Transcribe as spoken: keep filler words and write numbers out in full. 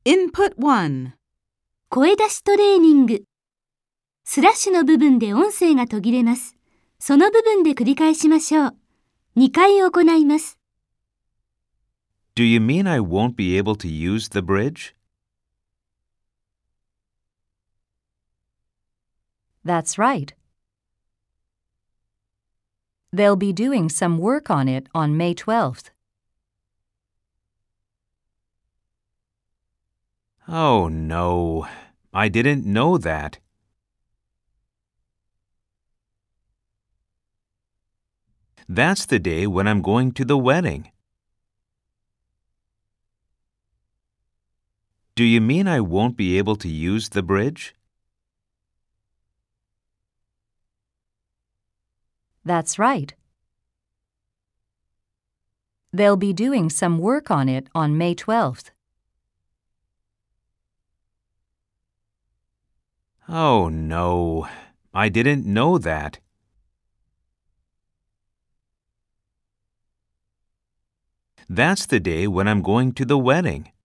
Input one. 声出しトレーニング。スラッシュの部分で音声が途切れます。その部分で繰り返しましょう。にかい行います。 Do you mean I won't be able to use the bridge? That's right. They'll be doing some work on it on May twelfth. Oh, no. I didn't know that. That's the day when I'm going to the wedding. Do you mean I won't be able to use the bridge? That's right. They'll be doing some work on it on May twelfth. Oh, no. I didn't know that. That's the day when I'm going to the wedding.